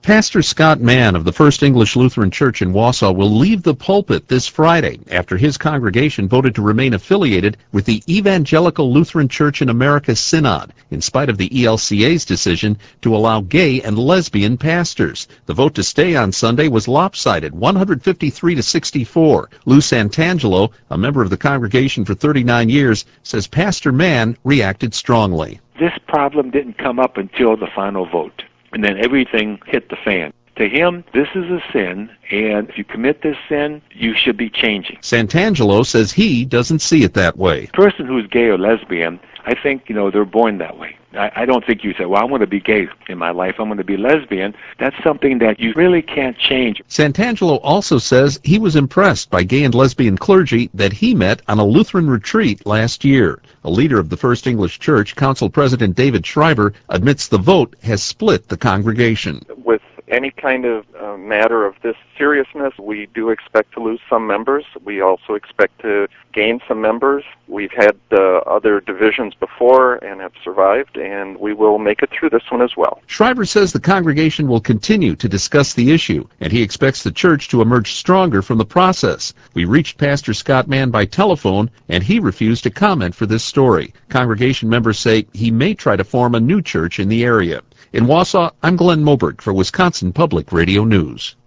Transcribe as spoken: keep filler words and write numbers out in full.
Pastor Scott Mann of the First English Lutheran Church in Wausau will leave the pulpit this Friday after his congregation voted to remain affiliated with the Evangelical Lutheran Church in America Synod, in spite of the E L C A's decision to allow gay and lesbian pastors. The vote to stay on Sunday was lopsided, one hundred fifty-three to sixty-four. Lou Santangelo, a member of the congregation for thirty-nine years, says Pastor Mann reacted strongly. This problem didn't come up until the final vote, and then everything hit the fan. To him, this is a sin, and if you commit this sin, you should be changing. Santangelo says he doesn't see it that way. A person who's gay or lesbian, I think, you know, they're born that way. I, I don't think you say, well, I'm going to be gay in my life, I'm going to be lesbian. That's something that you really can't change. Santangelo also says he was impressed by gay and lesbian clergy that he met on a Lutheran retreat last year. A leader of the First English Church, Council President David Schreiber, admits the vote has split the congregation. With any kind of uh, matter of this seriousness, we do expect to lose some members. We also expect to gain some members. We've had uh, other divisions before and have survived, and we will make it through this one as well. Schreiber says the congregation will continue to discuss the issue, and he expects the church to emerge stronger from the process. We reached Pastor Scott Mann by telephone, and he refused to comment for this story. Congregation members say he may try to form a new church in the area. In Wausau, I'm Glenn Moberg for Wisconsin Public Radio News.